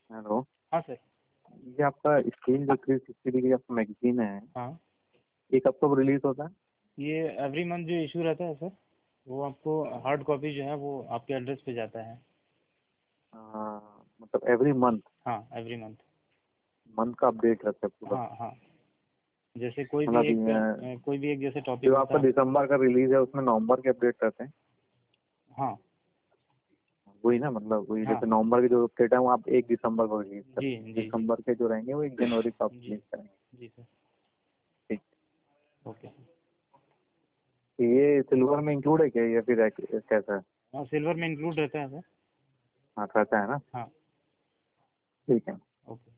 Hello. हाँ sir. ये आपका स्क्रीन जो 360 डिग्री आपका मैगजीन है, हाँ, ये कब कब रिलीज होता है? ये एवरी मंथ जो इशू रहता है सर, वो आपको हार्ड कॉपी जो है वो आपके एड्रेस पे जाता है। मतलब एवरी मंथ? हाँ, एवरी मंथ। मंथ का अपडेट रहता है पूरा? हाँ हाँ, जैसे कोई भी मतलब एक कोई भी एक जैसे टॉपिक जो होता आपका है। दिसंबर का रिलीज है उसमें नवंबर के अपडेट रहते हैं? हाँ वही ना, मतलब वही हाँ जैसे नवंबर के जो अपडेट है वो आप 1 दिसंबर को रिलीज जी करेंगे, जी जी दिसंबर के जो रहेंगे वो 1 जनवरी को आप जी रिलीज करेंगे। जी सर। ठीक। ओके। तो ये सिल्वर में इंक्लूड है क्या या फिर कैसा है? हाँ, सिल्वर में इंक्लूड रहता है सर। हाँ, रहता है ना। हाँ। ठीक है। ओके।